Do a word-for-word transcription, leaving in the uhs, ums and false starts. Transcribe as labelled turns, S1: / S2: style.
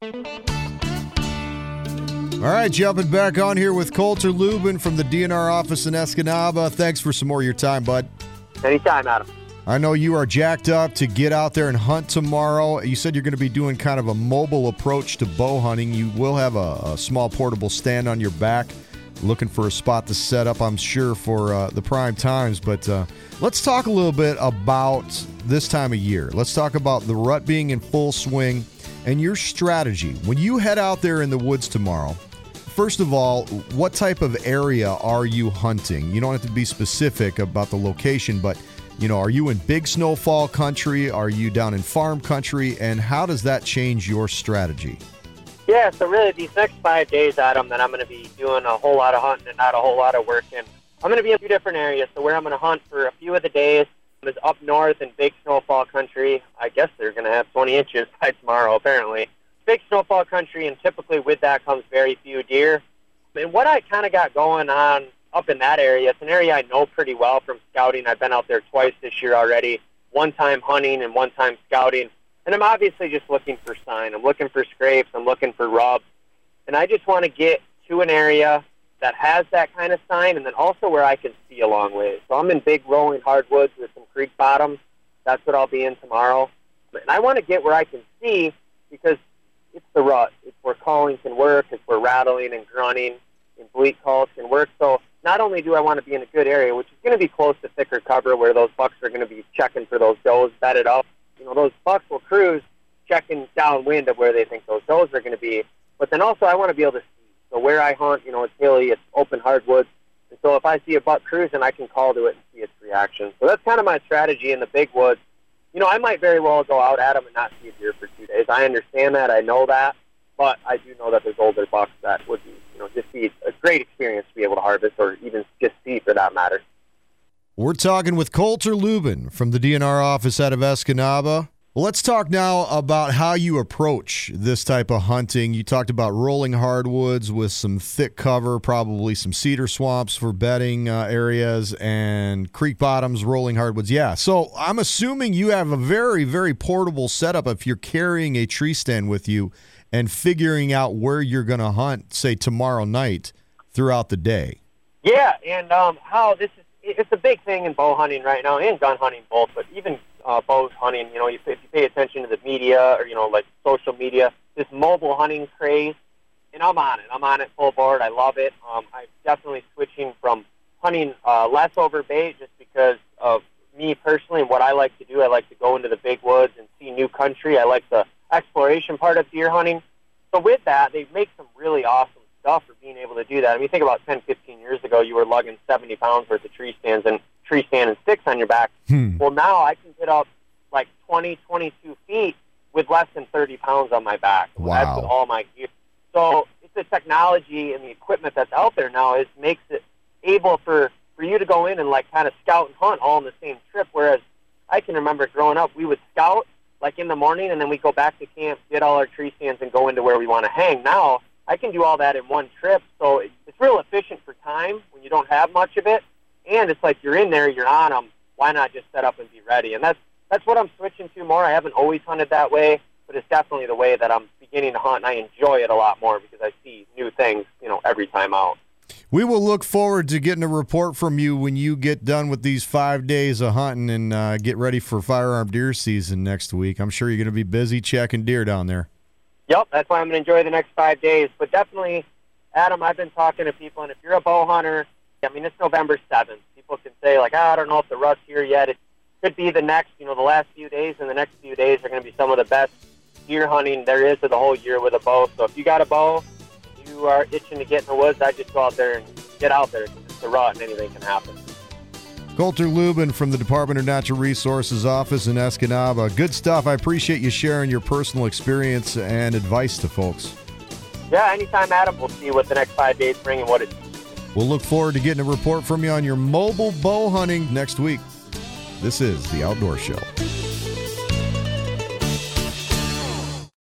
S1: All right, jumping back on here with Colter Lubin from the D N R office in Escanaba. Thanks for some more of your time, bud.
S2: Anytime, Adam.
S1: I know you are jacked up to get out there and hunt tomorrow. You said you're going to be doing kind of a mobile approach to bow hunting. You will have a, a small portable stand on your back, looking for a spot to set up, I'm sure, for uh, the prime times. But uh, let's talk a little bit about this time of year. Let's talk about the rut being in full swing and your strategy. When you head out there in the woods tomorrow, first of all, what type of area are you hunting? You don't have to be specific about the location, but you know, are you in big snowfall country? Are you down in farm country? And how does that change your strategy?
S2: Yeah, so really these next five days, Adam, that I'm going to be doing a whole lot of hunting and not a whole lot of working. I'm going to be in two different areas. So where I'm going to hunt for a few of the days is up north in big snowfall country. I guess they're going to have twenty inches by tomorrow, apparently. Big snowfall country, and typically with that comes very few deer. And what I kind of got going on up in that area, it's an area I know pretty well from scouting. I've been out there twice this year already, one time hunting and one time scouting. And I'm obviously just looking for sign. I'm looking for scrapes. I'm looking for rubs. And I just want to get to an area that has that kind of sign, and then also where I can see a long ways. So I'm in big rolling hardwoods with some creek bottoms. That's what I'll be in tomorrow. And I want to get where I can see, because it's the rut. It's where calling can work. It's where rattling and grunting and bleat calls can work. So not only do I want to be in a good area, which is going to be close to thicker cover where those bucks are going to be checking for those does bedded up. You know, those bucks will cruise checking downwind of where they think those does are going to be. But then also I want to be able to see. So where I hunt, you know, it's hilly, it's open hardwoods. And so if I see a buck cruising, I can call to it and see its reaction. So that's kind of my strategy in the big woods. You know, I might very well go out, Adam, and not see a deer for two days. I understand that. I know that. But I do know that there's older bucks that would be, you know, just be a great experience to be able to harvest, or even just see for that matter.
S1: We're talking with Colter Lubin from the D N R office out of Escanaba. Well, let's talk now about how you approach this type of hunting. You talked about rolling hardwoods with some thick cover, probably some cedar swamps for bedding uh, areas, and creek bottoms, rolling hardwoods. Yeah, so I'm assuming you have a very, very portable setup if you're carrying a tree stand with you and figuring out where you're going to hunt, say, tomorrow night throughout the day.
S2: Yeah, and um, how this is, it's a big thing in bow hunting right now, and gun hunting both, but even uh, bow hunting, you know, if you pay attention to the media or, you know, like social media, this mobile hunting craze, and I'm on it. I'm on it full board. I love it. Um, I'm definitely switching from hunting uh, less over bait just because of me personally and what I like to do. I like to go into the big woods and see new country. I like the exploration part of deer hunting. So with that, they make some really awesome stuff for being able to do that. I mean, think about ten, fifteen years ago, you were lugging seventy pounds worth of tree stands and tree stand and sticks on your back. Hmm. Well, now I can get up like twenty, twenty-two feet with less than thirty pounds on my back.
S1: Wow.
S2: That's with all my gear. So it's the technology and the equipment that's out there now is makes it able for, for you to go in and like kind of scout and hunt all in the same trip, whereas I can remember growing up, we would scout like in the morning, and then we go back to camp, get all our tree stands, and go into where we want to hang. Now, I can do all that in one trip, so it's real efficient for time when you don't have much of it, and it's like you're in there, you're on them. Why not just set up and be ready? And that's that's what I'm switching to more. I haven't always hunted that way, but it's definitely the way that I'm beginning to hunt, and I enjoy it a lot more because I see new things, you know, every time out.
S1: We will look forward to getting a report from you when you get done with these five days of hunting and uh, get ready for firearm deer season next week. I'm sure you're going to be busy checking deer down there.
S2: Yep, that's why I'm going to enjoy the next five days. But definitely, Adam, I've been talking to people, and if you're a bow hunter, I mean, it's November seventh. People can say, like, oh, I don't know if the rut's here yet. It could be the next, you know, the last few days, and the next few days are going to be some of the best deer hunting there is of the whole year with a bow. So if you got a bow, you are itching to get in the woods, I just go out there and get out there. It's the rut, and anything can happen.
S1: Colter Lubin from the Department of Natural Resources office in Escanaba. Good stuff. I appreciate you sharing your personal experience and advice to folks.
S2: Yeah, anytime, Adam. We'll see what the next five days bring and what it teaches.
S1: We'll look forward to getting a report from you on your mobile bow hunting next week. This is The Outdoor Show.